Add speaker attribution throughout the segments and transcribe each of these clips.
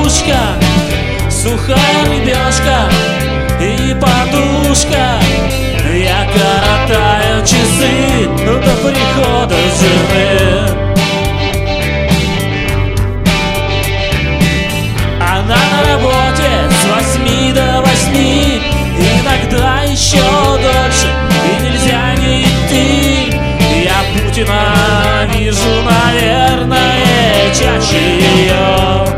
Speaker 1: игрушка, сухая лепешка и подушка. Я коротаю часы до прихода жены. Она на работе с 8 до 8, иногда еще дольше, и нельзя не идти. Я Путина вижу, наверное, чаще ее.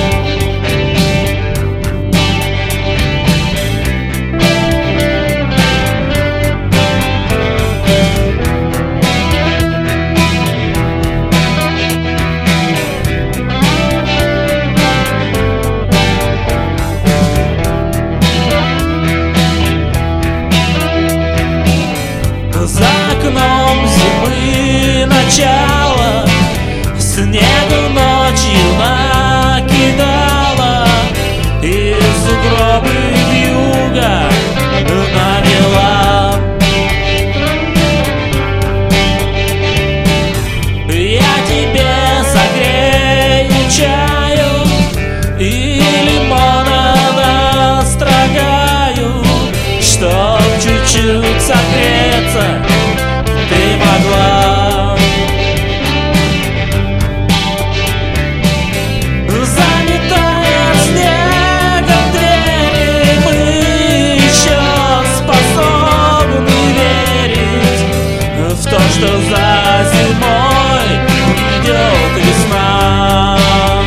Speaker 1: За окном зимы начало, снегу ночью накидало, и сугробы вьюга навела. Я тебе согрею чаю и лимона настрогаю, чтоб чуть-чуть согреться ты могла. Заметая снегом двери, мы еще способны верить в то, что за зимой придет весна.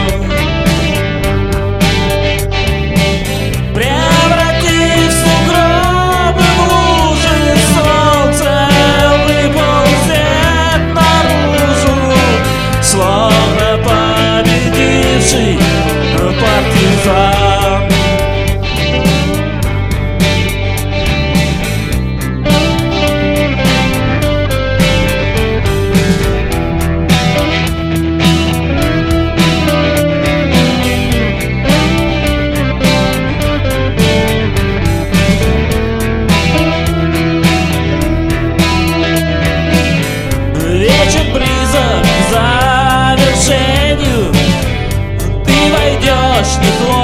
Speaker 1: Превратив сугробы в лужи, солнце выползет наружу, словно победивший партизан. Вечер близок к завершению, ты войдешь не